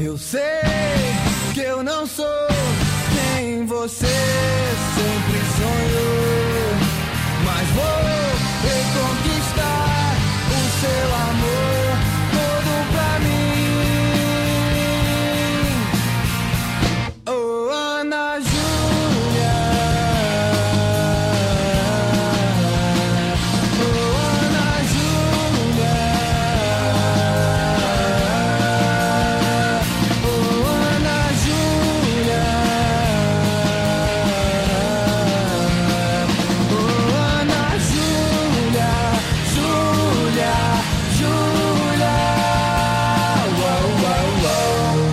Eu sei que eu não sou quem você sempre sonhou, mas vou reconquistar o seu amor todo pra mim. Oh, Ana Júlia, oh, Ana Júlia, oh, Ana Júlia, oh, Ana Júlia, Júlia, Júlia, uau, uau, uau.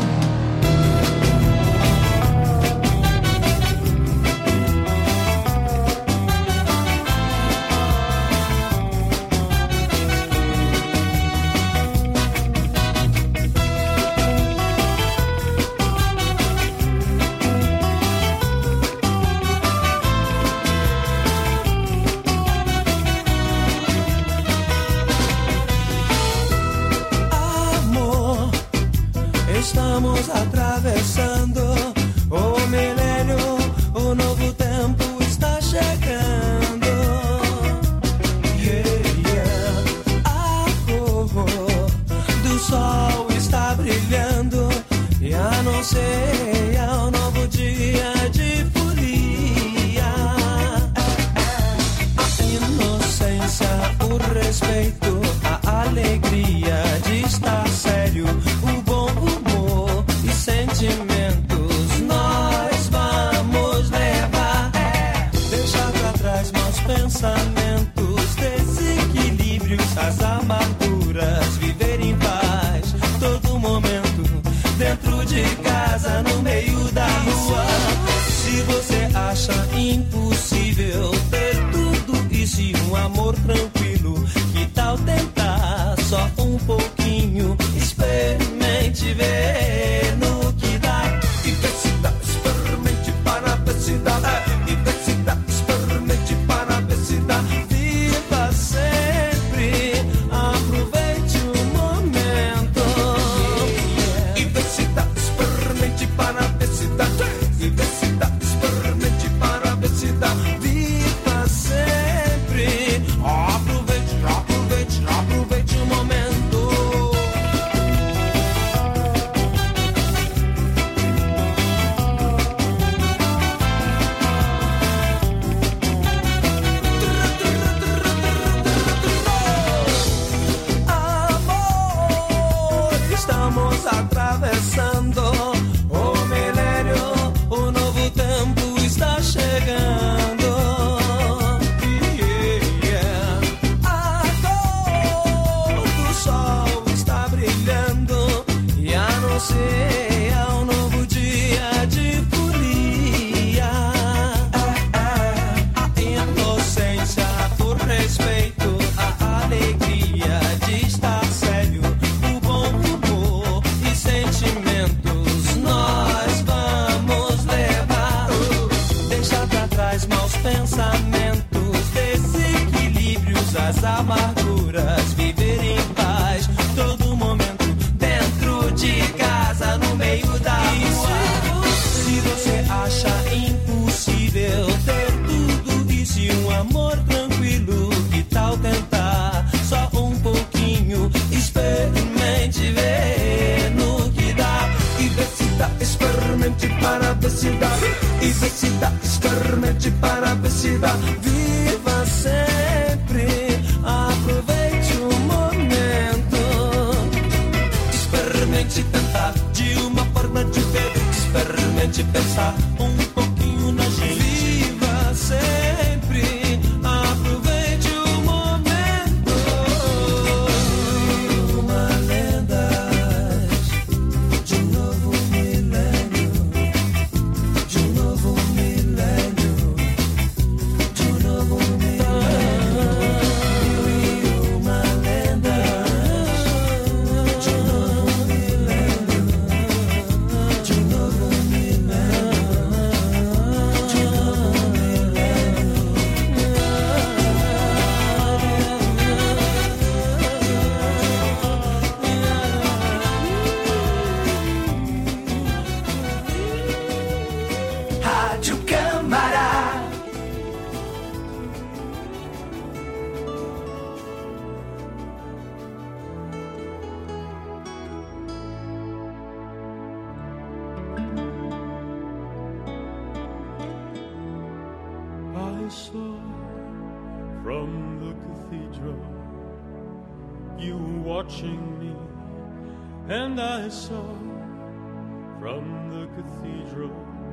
Amor, estamos atravessando o milênio, o novo tempo está chegando. Yeah, yeah. A cor do sol está brilhando e anuncia um novo dia de folia. A inocência, o respeito, a alegria de estar sério, o bom humor e sentimentos nós vamos levar. Deixar pra trás maus pensamentos, desequilíbrios, as amarguras, viver em paz todo momento, dentro de casa, no meio da rua. Se você acha impossível ter tudo isso e um amor tranquilo, que tal tentar só um pouquinho? Experimente ver no que dá. E ver se dá, experimente para ver se dá. E ver se dá, experimente para ver se dá. Viva sempre, aproveite o momento. E ver se dá, experimente para ver se dá. E ver se dá, experimente para ver se dá. Viva sempre, aproveite, aproveite, aproveite o momento. Amor, estamos atravessando o milênio, o novo tempo está chegando. Yeah, yeah. A cor do sol está brilhando e anuncia um novo dia de folia. A inocência, o respeito, a alegria de estar sério, o bom humor e sentimentos nós vamos levar. Deixar pra trás maus pensamentos, desequilíbrios, as amarguras, viver em paz todo momento, dentro de casa, no meio da rua. Se você acha impossível ter tudo isso e um amor tranquilo, que tal tentar só um pouquinho? Experimente ver no que dá. E ver se dá, experimente para ver se dá. E ver se dá, experimente para ver se dá. Viva sempre, aproveite o momento. Experimente tentar de uma forma diferente. Experimente pensar um pouquinho na gente. Viva sempre, aproveite o momento. Uma lenda de um novo milênio, de um novo milênio, de um novo milênio. Uma lenda de um novo milênio, de um novo milênio. saw from the cathedral, you watching me, and I saw from the cathedral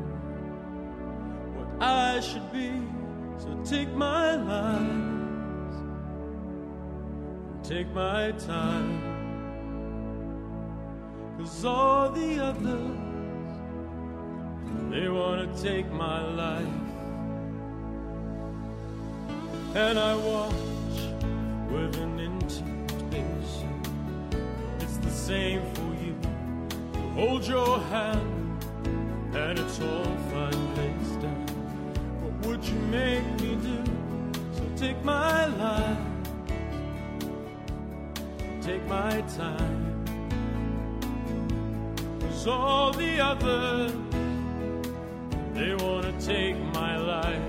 what I should be. So take my lies, take my time, 'cause all the others, they wanna take my life. And I watch with an intimation. It's the same for you. You hold your hand and it's all fine placed down. What would you make me do? So take my life, take my time, 'cause all the others, they wanna take my life.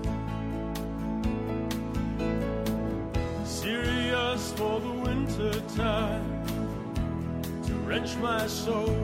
Serious for the winter time, to wrench my soul.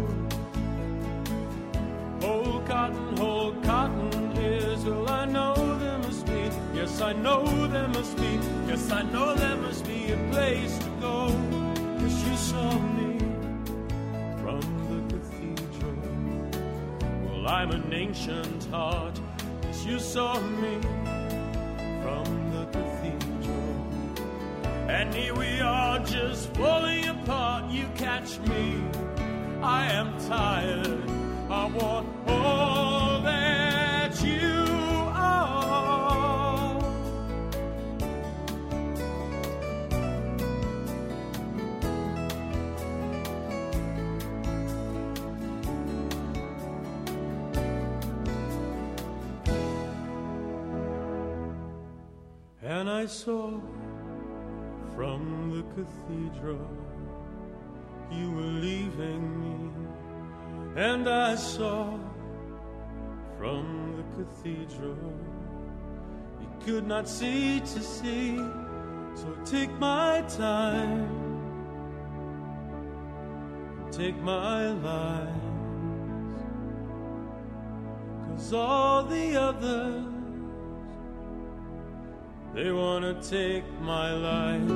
Whole cotton is, well, I know there must be, yes, I know there must be, yes, I know there must be a place to go. 'Cause you saw me from the cathedral. Well, I'm an ancient heart, 'cause you saw me from the cathedral. And here we are just falling apart. You catch me, I am tired. I want all that you are. And I saw from the cathedral, you were leaving me. And I saw from the cathedral, you could not see to see. So take my time, take my lies, 'cause all the others, they wanna take my life.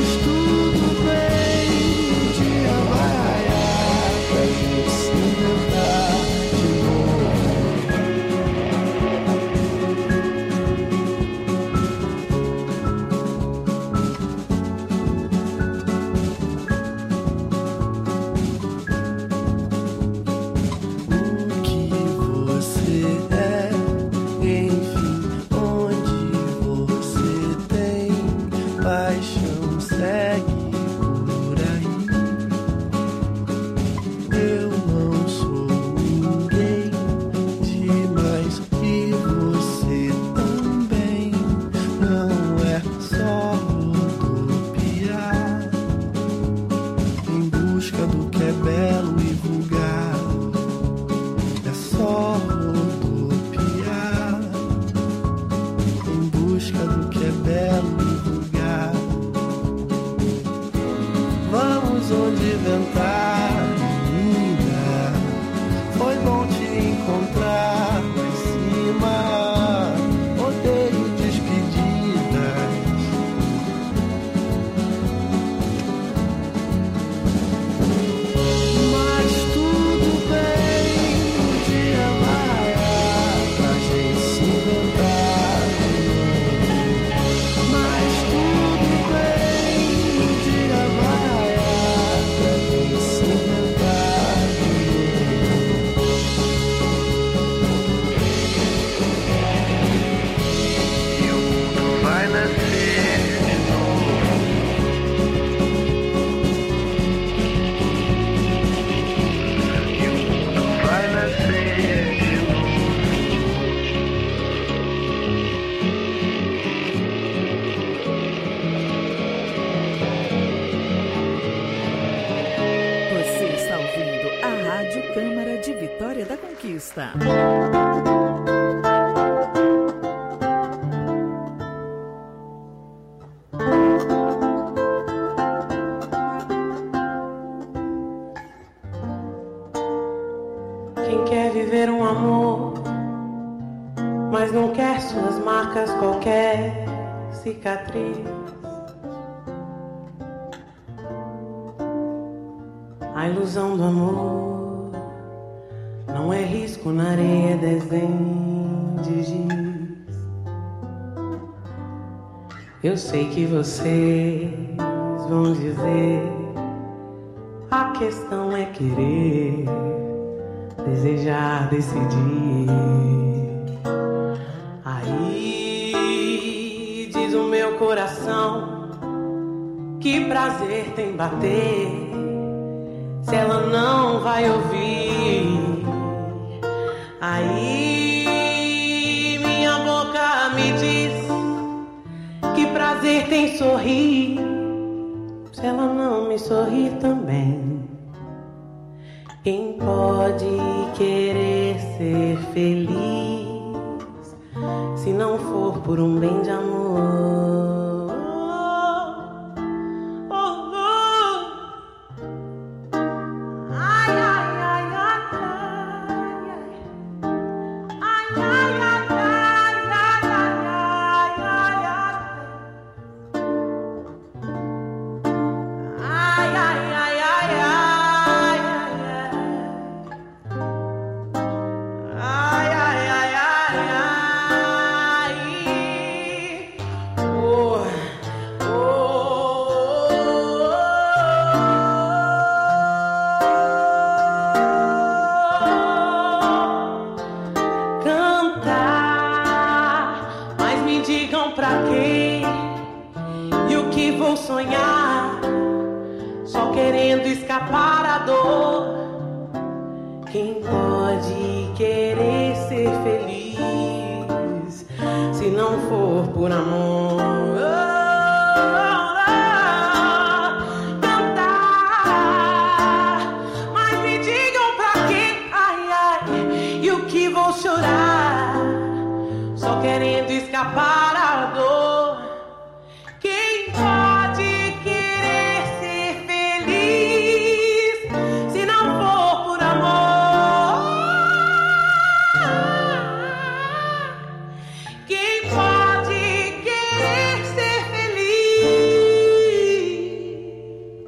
Sim. caminhos onde inventar. Menina, foi bom te encontrar lá em cima. Odeio despedidas. Mas tudo bem, um dia vai pra gente se encontrar. Mas tudo bem, um dia vai pra gente se encontrar. E o mundo vai nascer de novo. E o mundo vai nascer de novo. Você está ouvindo a Rádio Câmara de Vitória da Conquista. Quem quer viver um amor, mas não quer suas marcas, qualquer cicatriz. A ilusão do amor não é risco na areia, é desenho de giz. Eu sei que vocês vão dizer, a questão é querer, desejar, decidir. Aí diz o meu coração, que prazer tem bater, se ela não vai ouvir. Aí minha boca me diz, que prazer tem sorrir, se ela não me sorrir também. Quem pode querer ser feliz, se não for por um bem de amor? Ai, ai, ai, ai, ai, ai, ai, ai, ai, ai, ai, ai, ai, ai, ai, ai, ai, cantar, mas me digam pra quê e o que vou sonhar, só querendo escapar à dor. Quem pode querer ser feliz, se não for por amor? Cantar, mas me digam pra quê, ai, ai, e o que vou chorar, só querendo escapar à dor. Quem pode querer ser feliz, se não for por amor? Quem pode querer ser feliz,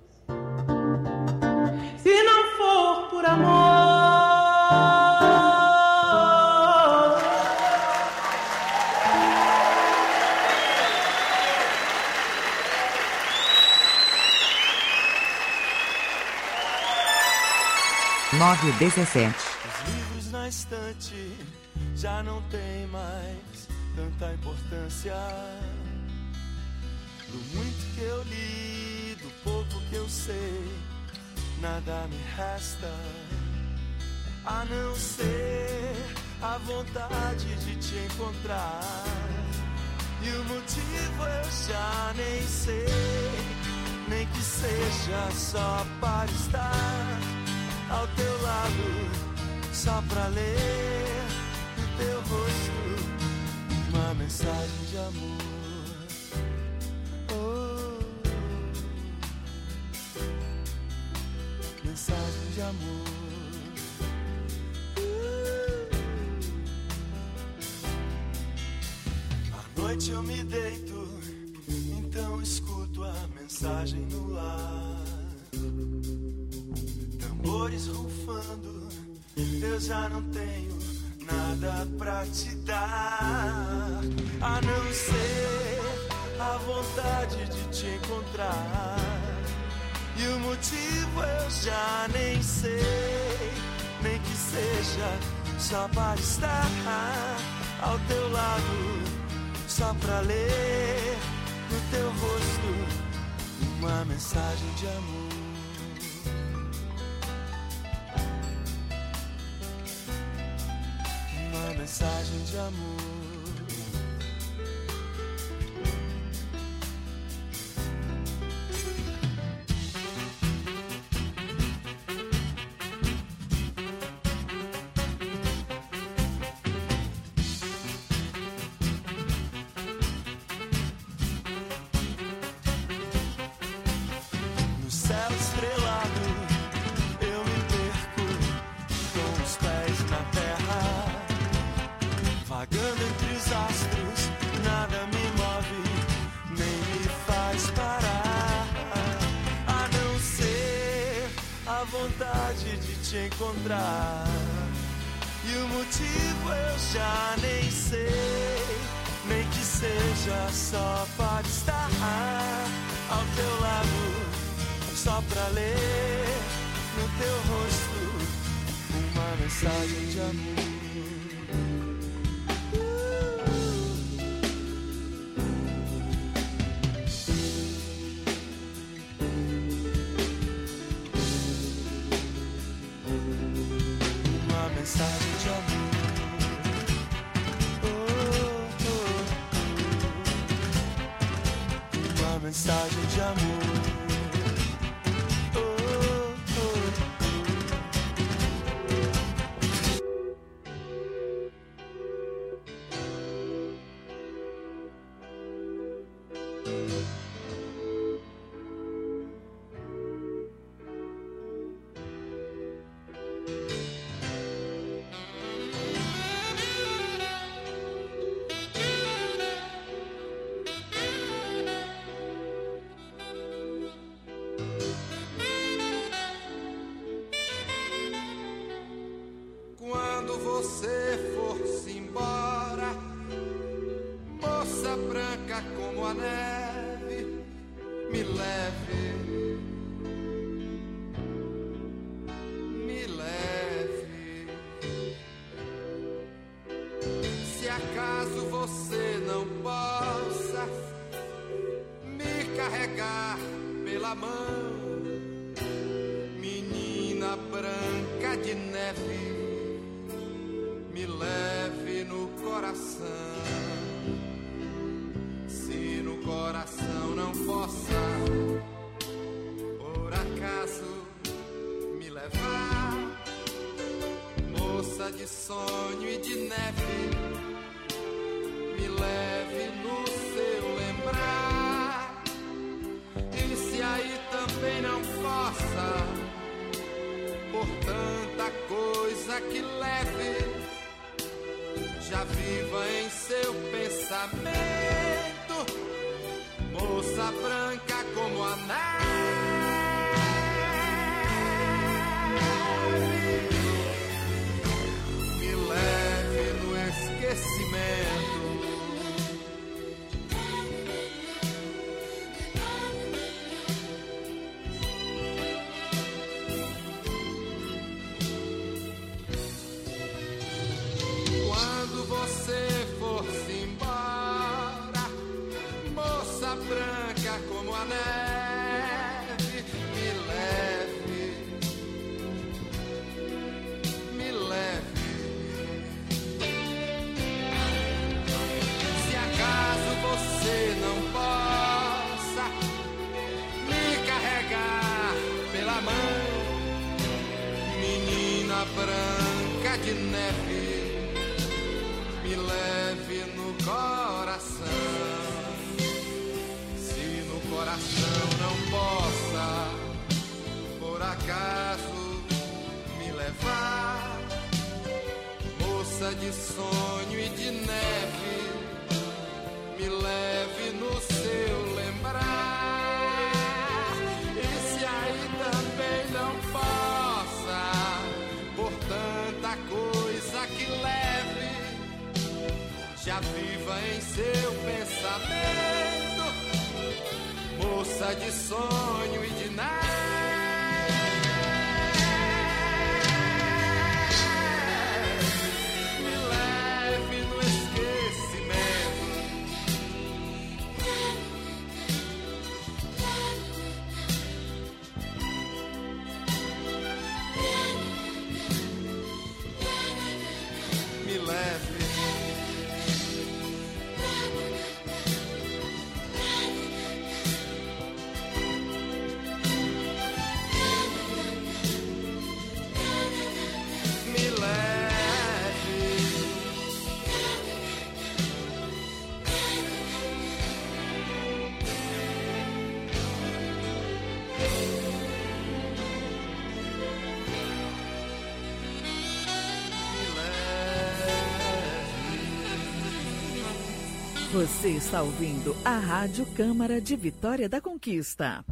se não for por amor? 9:17. Os livros na estante já não tem mais tanta importância. Do muito que eu li, do pouco que eu sei, nada me resta a não ser a vontade de te encontrar. E o motivo eu já nem sei, nem que seja só para estar ao teu lado, só pra ler no teu rosto uma mensagem de amor. Oh. de amor. À noite eu me deito, então escuto a mensagem no ar. Tambores rufando, eu já não tenho nada pra te dar, a não ser a vontade de te encontrar. E o motivo eu já nem sei, nem que seja só para estar ao teu lado, só pra ler no teu rosto uma mensagem de amor. Uma mensagem de amor. Encontrar. E o motivo eu já nem sei, nem que seja só para estar ao teu lado, só pra ler no teu rosto uma mensagem de amor. Mensagem de amor. Oh, oh, oh. Uma mensagem de amor. Branca de neve, me leve no coração. Se no coração não possa, por acaso, moça de sonho e de neve, me leve no seu lembrar. E se aí também não possa, por tanta coisa que leve, já viva em seu pensamento, moça de sonho e de neve. Você está ouvindo a Rádio Câmara de Vitória da Conquista.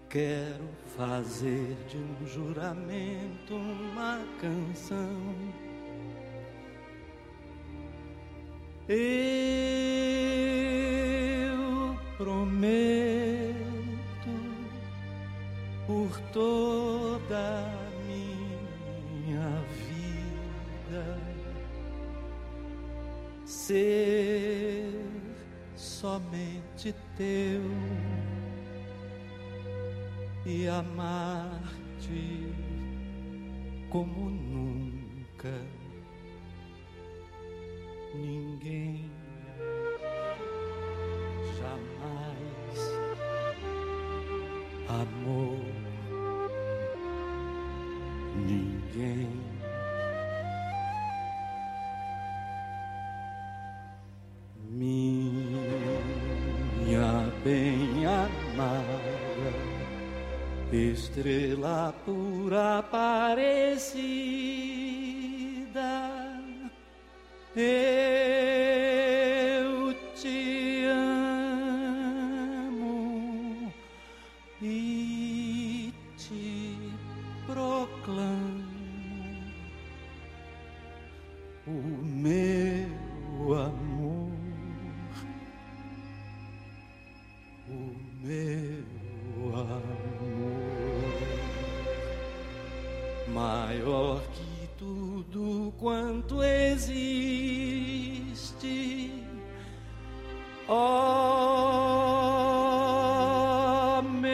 Quero fazer de um juramento uma canção. Eu prometo por toda a minha vida ser somente teu e amar-te como nunca ninguém jamais amou ninguém. Minha bem-amada estrela pura aparecida, eu te amo e te proclamo o meu amor, o meu amor. Maior que tudo quanto existe, ó meu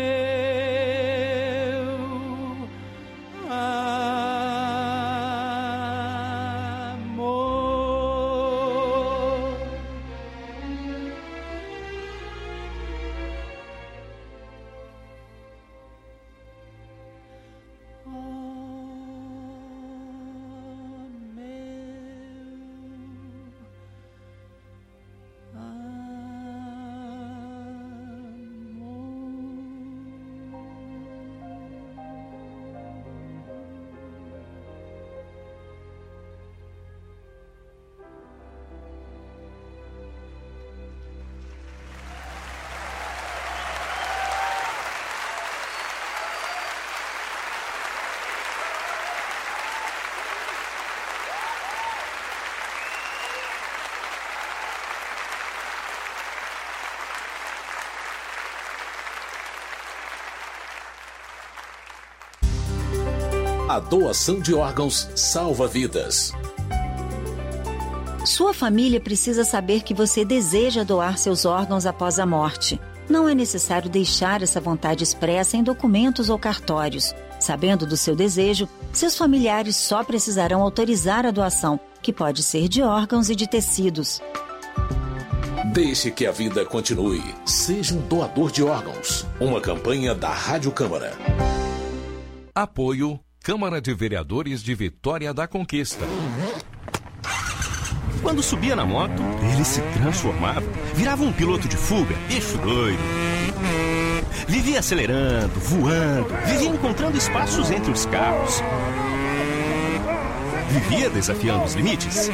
amor. A doação de órgãos salva vidas. Sua família precisa saber que você deseja doar seus órgãos após a morte. Não é necessário deixar essa vontade expressa em documentos ou cartórios. Sabendo do seu desejo, seus familiares só precisarão autorizar a doação, que pode ser de órgãos e de tecidos. Deixe que a vida continue. Seja um doador de órgãos. Uma campanha da Rádio Câmara. Apoio Câmara de Vereadores de Vitória da Conquista. Quando subia na moto, ele se transformava, virava um piloto de fuga, bicho doido. Vivia acelerando, voando, vivia encontrando espaços entre os carros. Vivia desafiando os limites.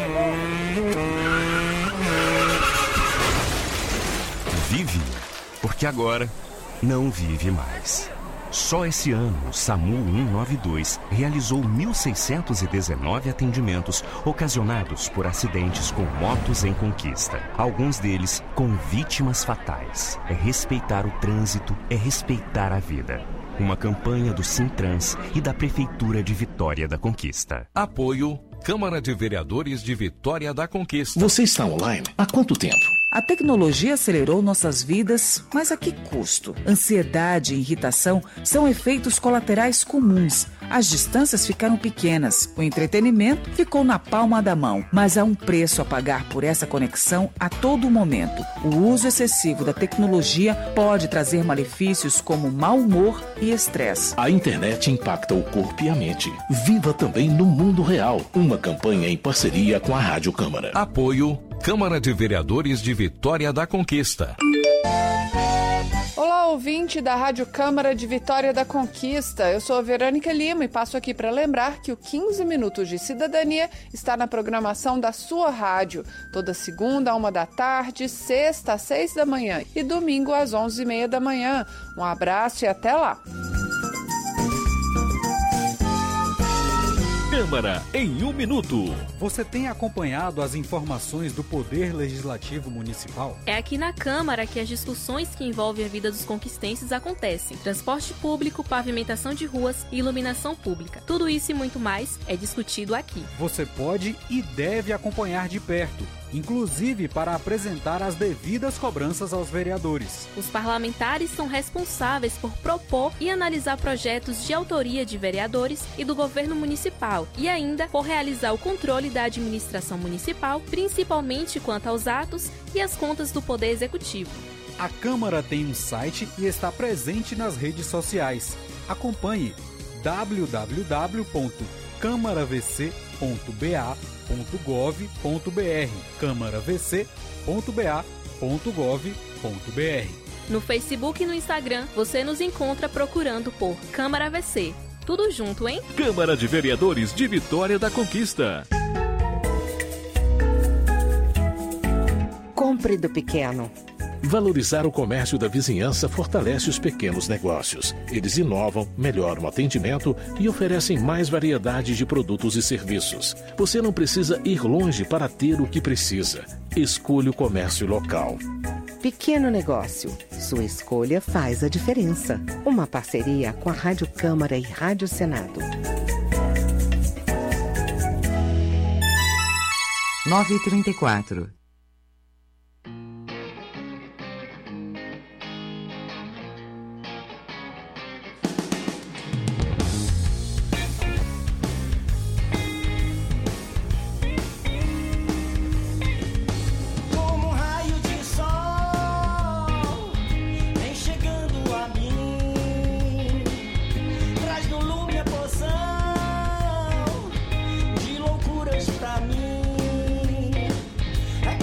Vive, porque agora não vive mais. Só esse ano, o SAMU 192 realizou 1.619 atendimentos ocasionados por acidentes com motos em Conquista. Alguns deles com vítimas fatais. É respeitar o trânsito, é respeitar a vida. Uma campanha do Sintrans e da Prefeitura de Vitória da Conquista. Apoio Câmara de Vereadores de Vitória da Conquista. Você está online há quanto tempo? A tecnologia acelerou nossas vidas, mas a que custo? Ansiedade e irritação são efeitos colaterais comuns. As distâncias ficaram pequenas, o entretenimento ficou na palma da mão, mas há um preço a pagar por essa conexão a todo momento. O uso excessivo da tecnologia pode trazer malefícios como mau humor e estresse. A internet impacta o corpo e a mente. Viva também no mundo real. Uma campanha em parceria com a Rádio Câmara. Apoio Câmara de Vereadores de Vitória da Conquista. Olá, ouvinte da Rádio Câmara de Vitória da Conquista. Eu sou a Verônica Lima e passo aqui para lembrar que o 15 Minutos de Cidadania está na programação da sua rádio, toda segunda, 13h, sexta, às 6 da manhã e domingo, às 11h30 da manhã. Um abraço e até lá! Câmara em 1 minuto. Você tem acompanhado as informações do Poder Legislativo Municipal? É aqui na Câmara que as discussões que envolvem a vida dos conquistenses acontecem. Transporte público, pavimentação de ruas e iluminação pública. Tudo isso e muito mais é discutido aqui. Você pode e deve acompanhar de perto, inclusive para apresentar as devidas cobranças aos vereadores. Os parlamentares são responsáveis por propor e analisar projetos de autoria de vereadores e do governo municipal e ainda por realizar o controle da administração municipal, principalmente quanto aos atos e as contas do Poder Executivo. A Câmara tem um site e está presente nas redes sociais. Acompanhe www.câmaravc.ba.gov.br câmaravc.ba.gov.br. No Facebook e no Instagram, você nos encontra procurando por Câmara VC. Tudo junto, hein? Câmara de Vereadores de Vitória da Conquista. Compre do pequeno. Valorizar o comércio da vizinhança fortalece os pequenos negócios. Eles inovam, melhoram o atendimento e oferecem mais variedade de produtos e serviços. Você não precisa ir longe para ter o que precisa. Escolha o comércio local. Pequeno negócio. Sua escolha faz a diferença. Uma parceria com a Rádio Câmara e Rádio Senado. 9h34. Pra mim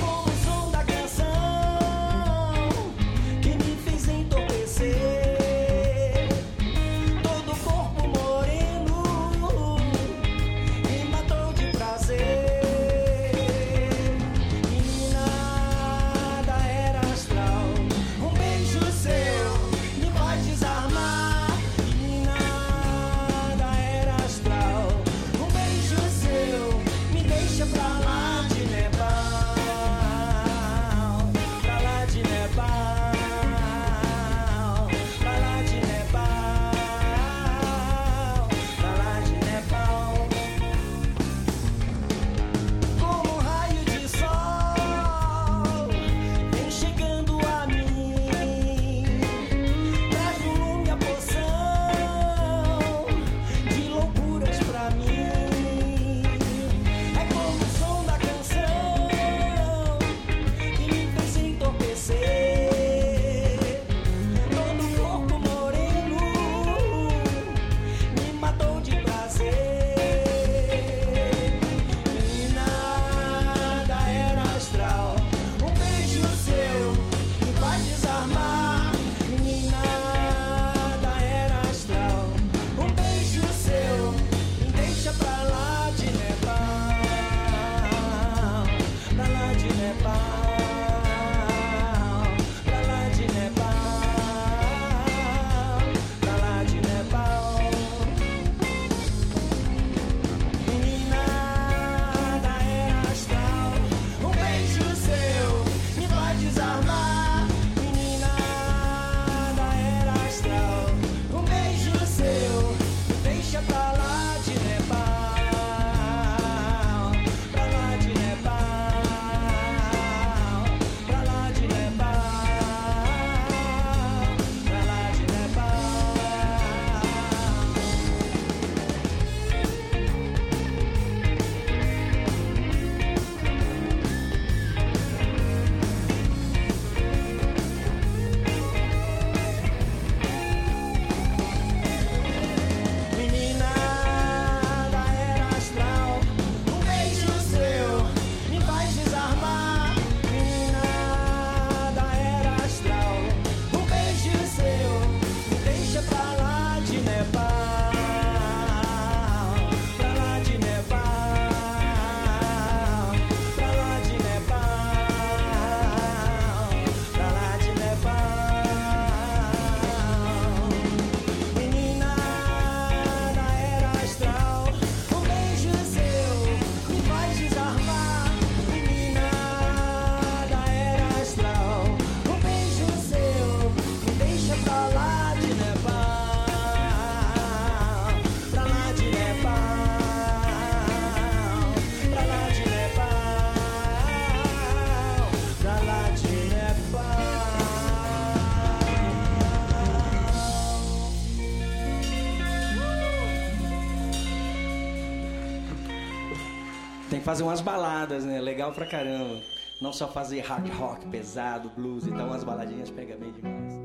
Tem que fazer umas baladas, né? Legal pra caramba. Não só fazer hard rock pesado, blues e tal, umas baladinhas pega bem demais.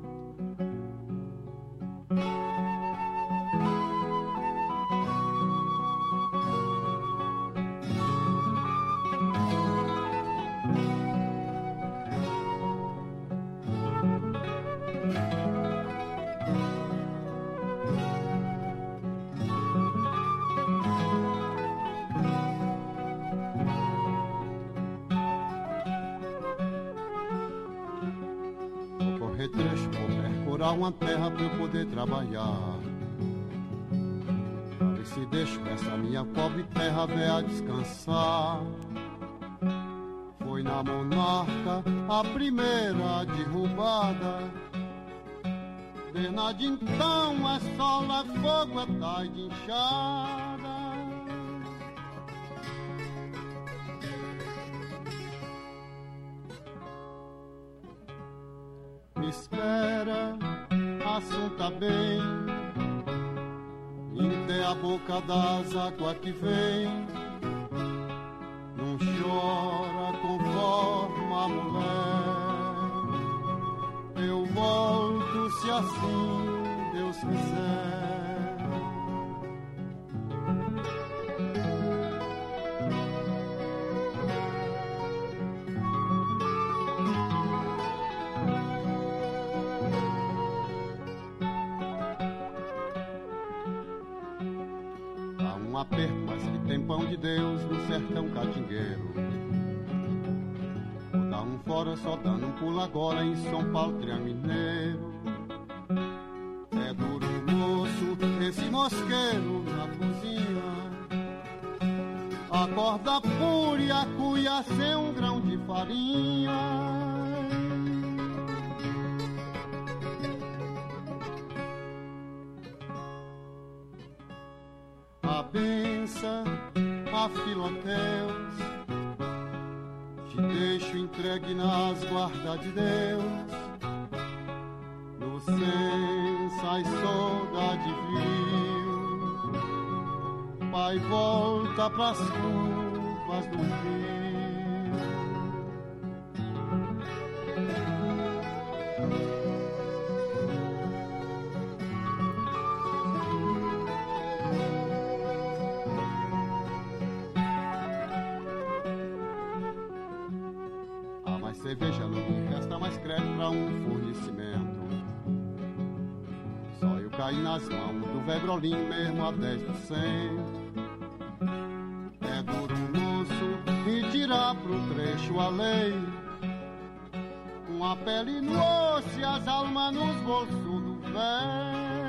Uma terra pra eu poder trabalhar, pra ver se deixo essa minha pobre terra véia descansar. Foi na Monarca a primeira derrubada, desde então é sol, é fogo, é tais de inchada. Me espera, assunto tá bem, até a boca das águas que vem. Não chora conforme a mulher, eu volto se assim Deus quiser. Aperto, mas que tem pão de Deus no sertão catingueiro. Vou dar um fora só dando um pulo agora em São Paulo, Triamineiro. É duro moço esse mosqueiro na cozinha, acorda pura, cuia sem um grão de farinha. A benção a Filoteus, te deixo entregue nas guardas de Deus. No sensa e saudade viu, pai volta pras curvas do rio. Cerveja não me resta mais crédito pra um fornecimento. Só eu caí nas mãos do Vebrolim mesmo a 10%. É duro moço e tirar pro trecho a lei, uma pele no osso e as almas nos bolsos do velho.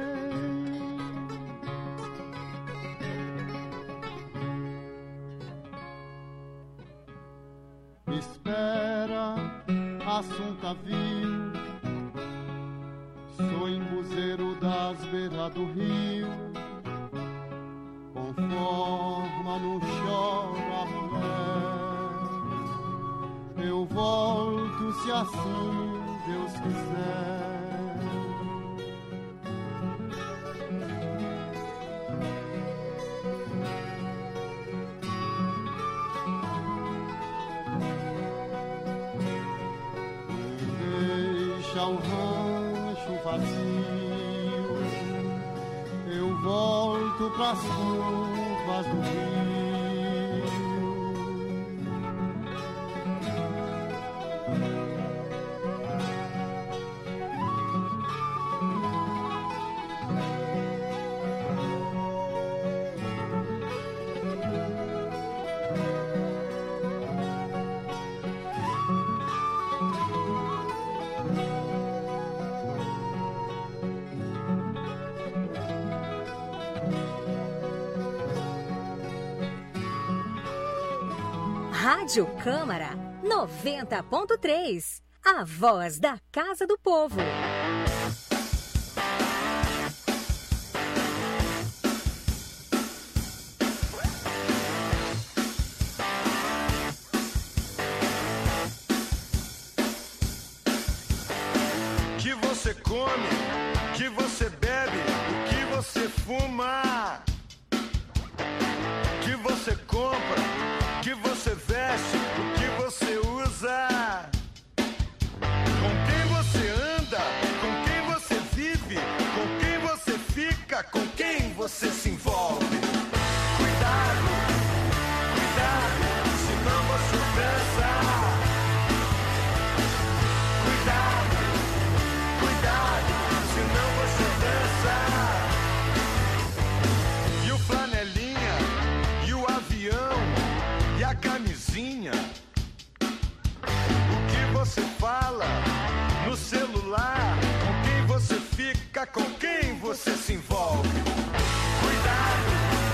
Espera, assunta vil, sou embuzeiro das beiras do rio, conforma não chora a mulher, eu volto se assim Deus quiser. O rancho vazio, eu volto pras curvas do rio. Rádio Câmara 90.3, a voz da Casa do Povo. Que você come, que você bebe, o que você fuma, que você você compra, o que você veste, o que você usa. Com quem você anda, com quem você vive, com quem você fica, com quem você se envolve. Cuidado, cuidado, senão você dança. Cuidado, cuidado, senão você dança. E o flanelinha, e o avião, e a camisinha. O que você fala no celular, com quem você fica, com quem você se envolve. Cuidado,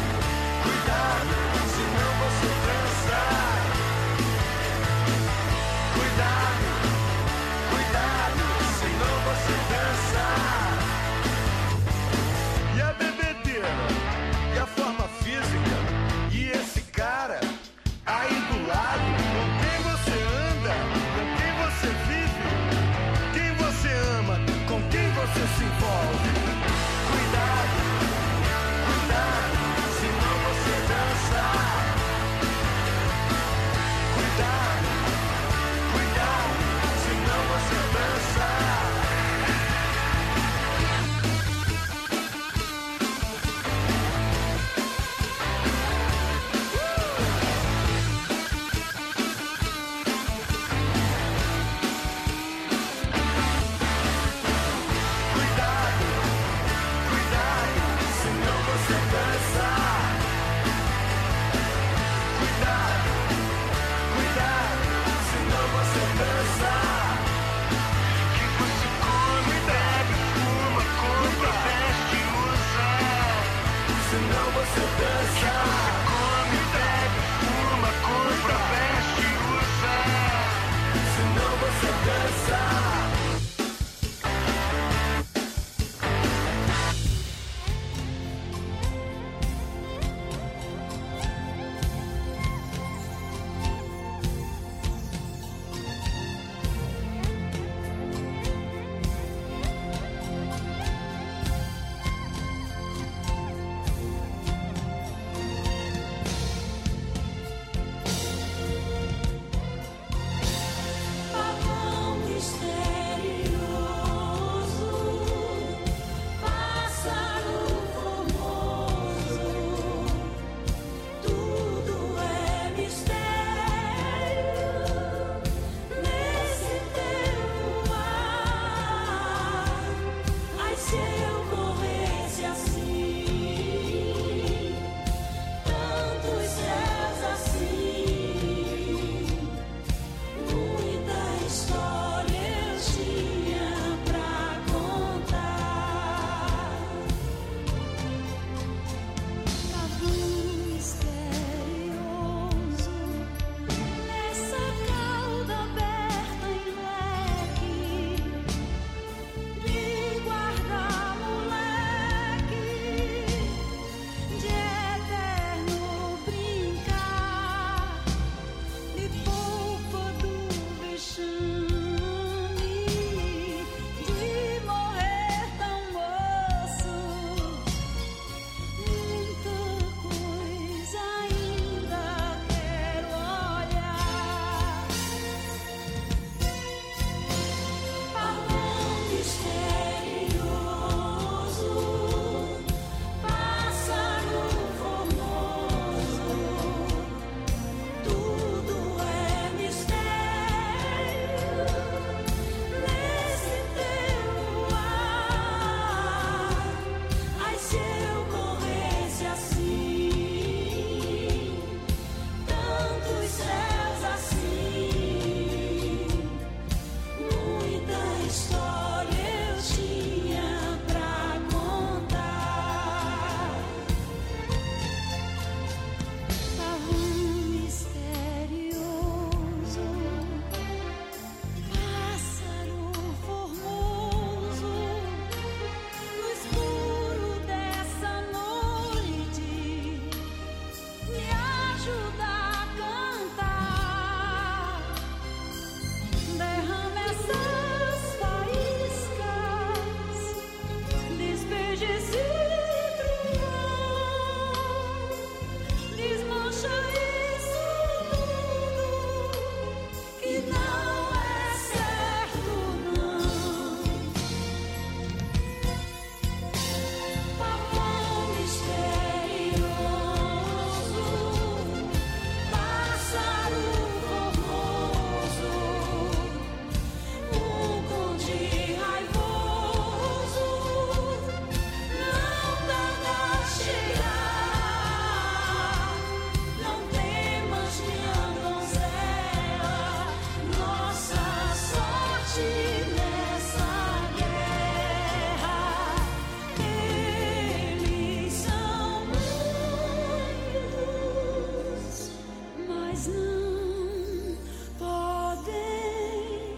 mas não podem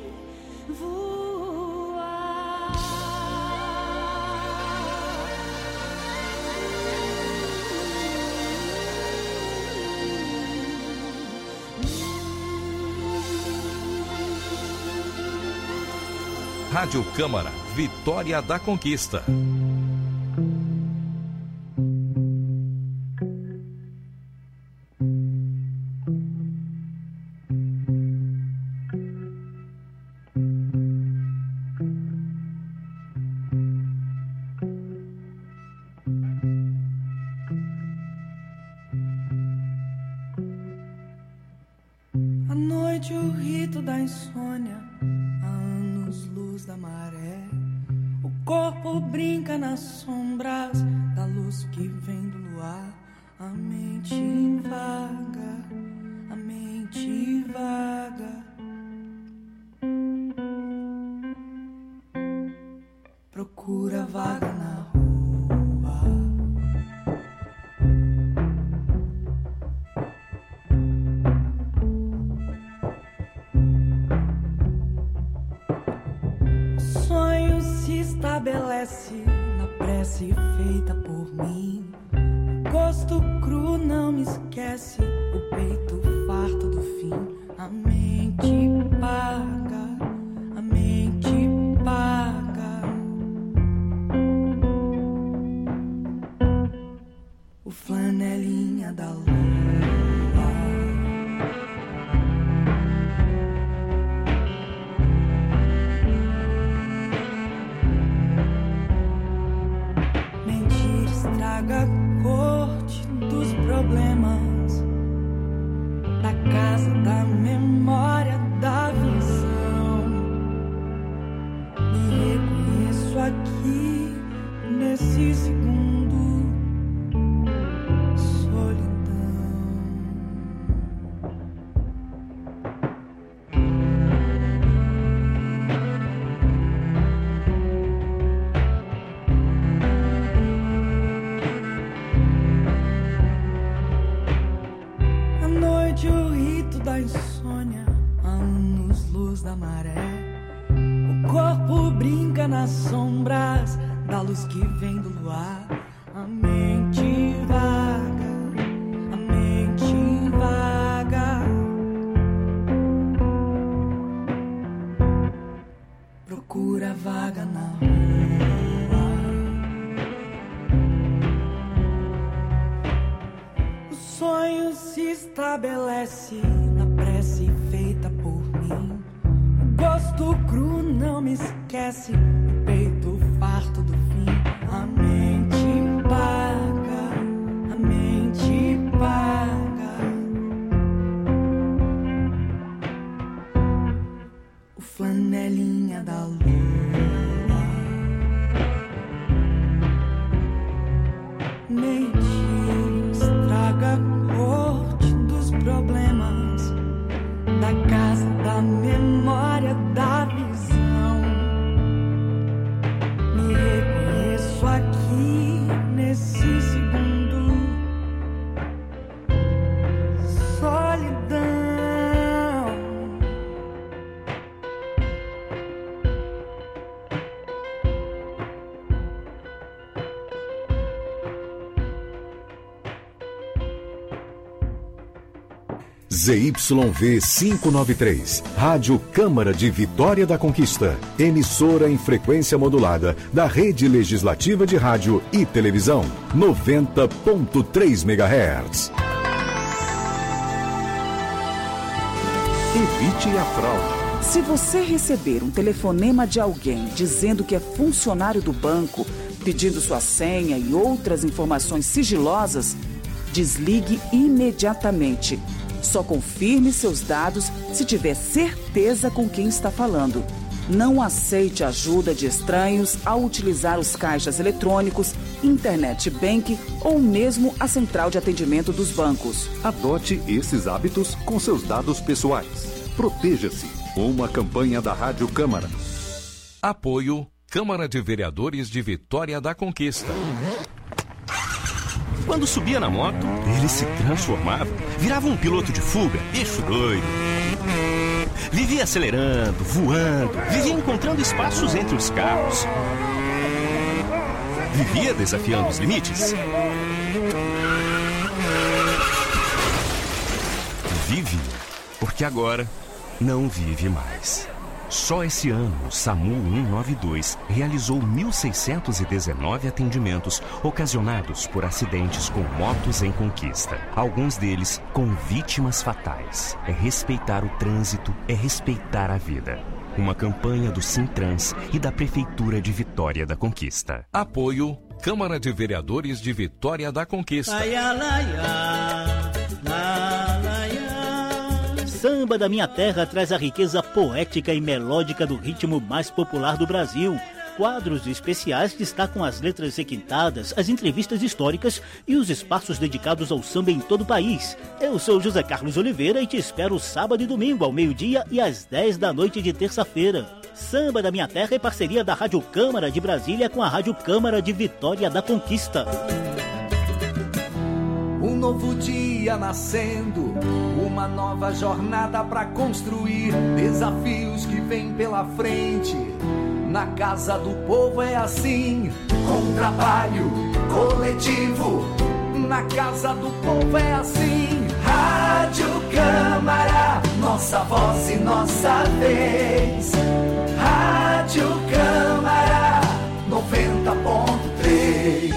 voar. Rádio Câmara, Vitória da Conquista. À noite o rito da insônia, há anos luz da maré. O corpo brinca nas sombras da luz que vem do luar. A mente vaga, a mente vaga. Procura vaga na rua. Sonho se estabelece na prece feita por mim. O gosto cru não me esquece, o peito farto do fim. A mente paga, a mente paga. O flanelinha da lua. Estraga a corte dos problemas, da casa, da memória, da visão. Me reconheço aqui, nesse segundo. Solidão. À noite o rito da insônia, há anos luz da maré. O corpo brinca nas sombras da luz que vem do luar. A mente vaga, a mente vaga. Procura vaga na rua. O sonho se estabelece na prece feita por mim. O gosto cru não me esquece, o peito farto do fim. A mente paga, a mente paga. O flanelinha da lua. Mente estraga a corte dos problemas, da casa, da memória, da visão. Me reconheço aqui nesse segundo. Solidão. ZYV 593, Rádio Câmara de Vitória da Conquista, emissora em frequência modulada da Rede Legislativa de Rádio e Televisão, 90.3 MHz. Evite a fraude. Se você receber um telefonema de alguém dizendo que é funcionário do banco, pedindo sua senha e outras informações sigilosas, desligue imediatamente. Só confirme seus dados se tiver certeza com quem está falando. Não aceite ajuda de estranhos ao utilizar os caixas eletrônicos, internet banking ou mesmo a central de atendimento dos bancos. Adote esses hábitos com seus dados pessoais. Proteja-se. Uma campanha da Rádio Câmara. Apoio Câmara de Vereadores de Vitória da Conquista. Quando subia na moto, ele se transformava, virava um piloto de fuga, bicho doido. Vivia acelerando, voando, vivia encontrando espaços entre os carros. Vivia desafiando os limites. Vive, porque agora não vive mais. Só esse ano, o SAMU 192 realizou 1.619 atendimentos ocasionados por acidentes com motos em conquista. Alguns deles com vítimas fatais. É respeitar o trânsito, é respeitar a vida. Uma campanha do Sintrans e da Prefeitura de Vitória da Conquista. Apoio Câmara de Vereadores de Vitória da Conquista. Samba da Minha Terra traz a riqueza poética e melódica do ritmo mais popular do Brasil. Quadros especiais destacam as letras requintadas, as entrevistas históricas e os espaços dedicados ao samba em todo o país. Eu sou José Carlos Oliveira e te espero sábado e domingo ao meio-dia e às 10 da noite de terça-feira. Samba da Minha Terra é parceria da Rádio Câmara de Brasília com a Rádio Câmara de Vitória da Conquista. Um novo dia nascendo, uma nova jornada pra construir, desafios que vêm pela frente. Na Casa do Povo é assim, com trabalho coletivo. Na Casa do Povo é assim. Rádio Câmara, nossa voz e nossa vez. Rádio Câmara 90.3.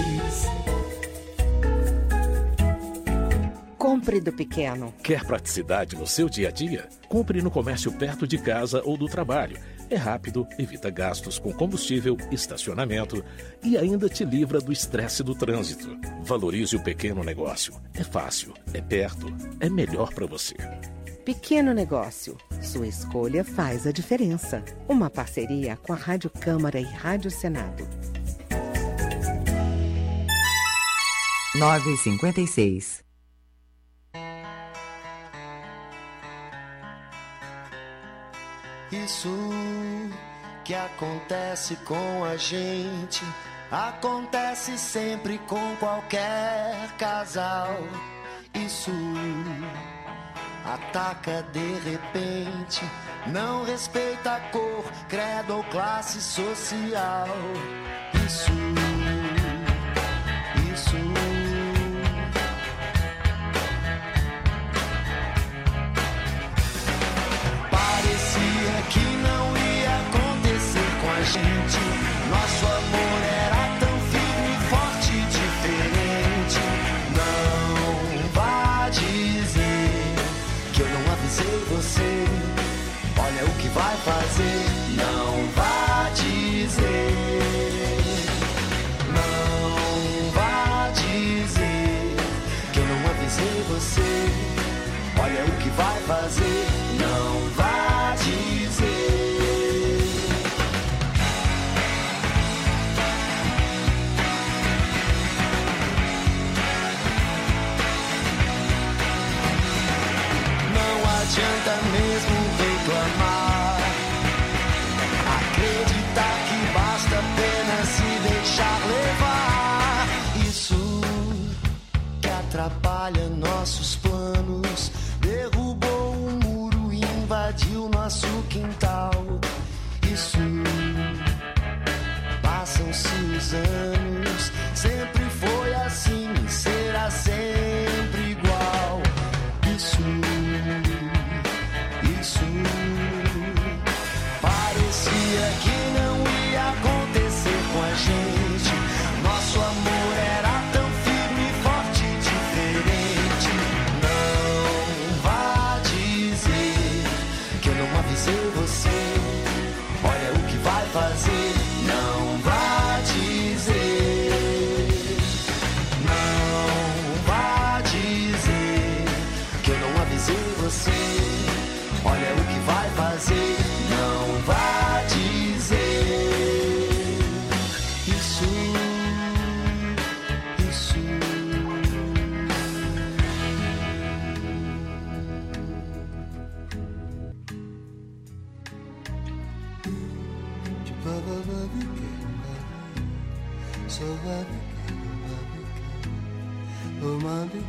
Compre do pequeno. Quer praticidade no seu dia a dia? Compre no comércio perto de casa ou do trabalho. É rápido, evita gastos com combustível, estacionamento e ainda te livra do estresse do trânsito. Valorize o pequeno negócio. É fácil, é perto, é melhor para você. Pequeno negócio. Sua escolha faz a diferença. Uma parceria com a Rádio Câmara e Rádio Senado. 9h56. Isso que acontece com a gente acontece sempre com qualquer casal. Isso ataca de repente, não respeita a cor, credo ou classe social. Isso que não ia acontecer com a gente. Nosso amor era tão firme, forte e diferente. Não vá dizer que eu não avisei você. Olha o que vai fazer. Não vá dizer. Não vá dizer que eu não avisei você. Olha o que vai fazer. Não vá dizer. Não adianta mesmo reclamar. Acreditar que basta apenas se deixar levar. Isso que atrapalha nossos planos, derrubou um muro e invadiu nosso quintal. Isso passam-se os anos, sempre foi assim, será sempre igual. Isso parecia que não ia acontecer com a gente. Nosso amor era tão firme, forte e diferente. Não vá dizer que eu não avisei você. Olha o que vai fazer. Não vá dizer. Não vá dizer que eu não avisei você. Olha o que vai fazer. Não vá dizer. Isso. Romance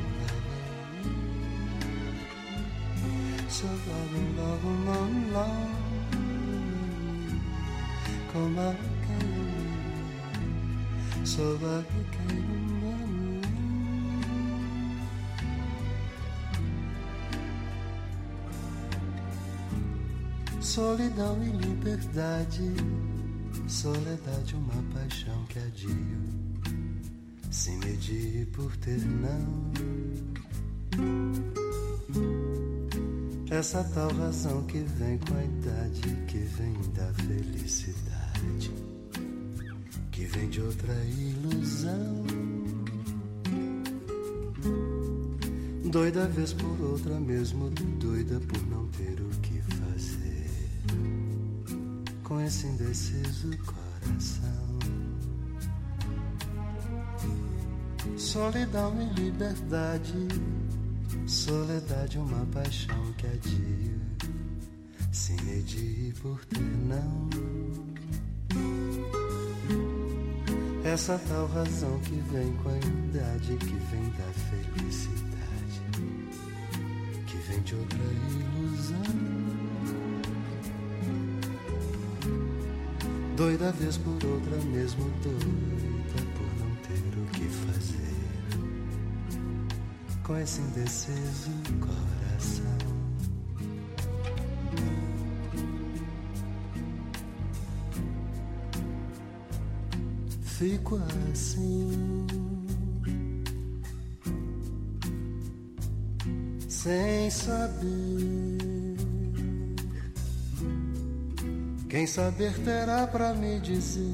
so long, come on, so solidão e liberdade, soledade, uma paixão que adio, se medir por ter não. Essa tal razão que vem com a idade, que vem da felicidade, que vem de outra ilusão. Doida vez por outra, mesmo doida por não ter o que fazer com esse indeciso coração. Solidão e liberdade, soledade, uma paixão que adia, se medir por ter não. Essa tal razão que vem com a idade, que vem da felicidade, que vem de outra ilusão. Doida vez por outra, mesmo doida por não ter o que fazer com esse indeciso coração. Fico assim, sem saber. Quem saber terá pra me dizer,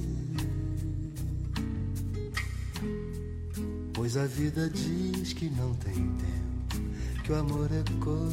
pois a vida diz que não tem tempo, que o amor é coisa